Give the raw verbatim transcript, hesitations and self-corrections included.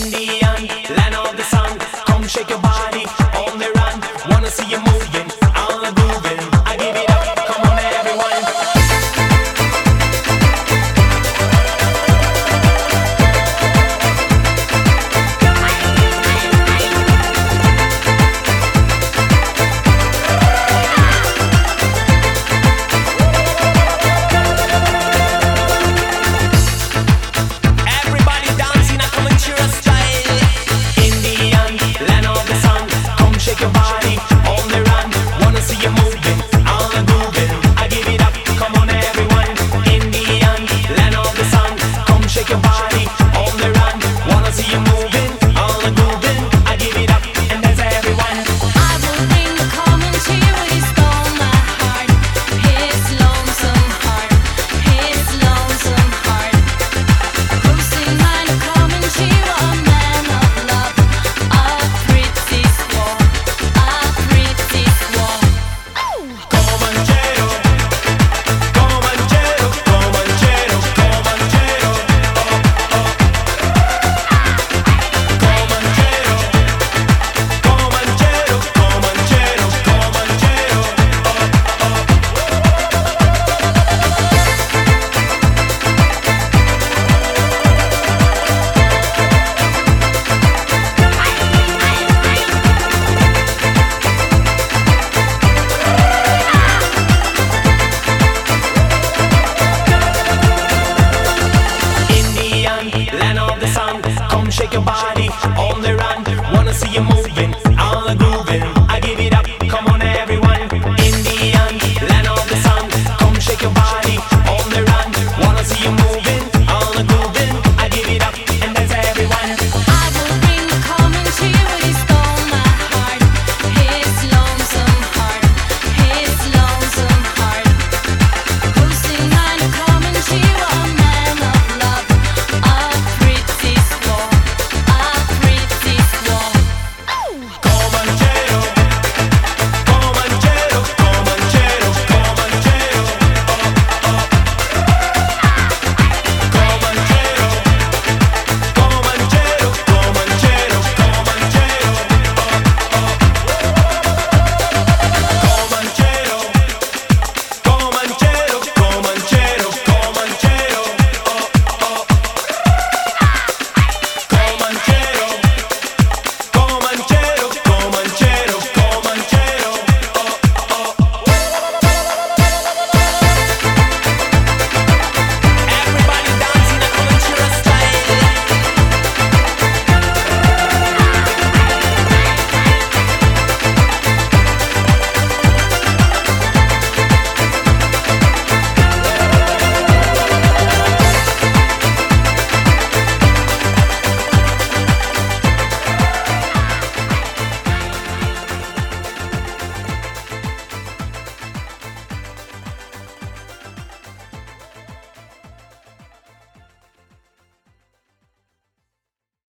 Indian, land of the sun. Come shake your body on the run. Wanna see you moving, all the moving. I give it up, come on everyone. Everybody dancing, I come and cheer us style. Indian, land of the sun. Come shake your body on the run. Wanna see you moving, all the moving. I give it up, come on everyone. Indian, land of the sun. Come shake your body on the run. Wanna see you moving, all the moving. I give it up, and that's everyone. I will bring the common cheer when he stole my heart. His lonesome heart, his lonesome heart. Cruising mine, a common cheer, a man of love. A pretty swan, a pretty swan. Comanchero, Comanchero, Comanchero, Comanchero, oh, oh. Comanchero, Comanchero, Comanchero, Comanchero, Indian, land of the sun. Come shake your body on the run. Wanna see you move.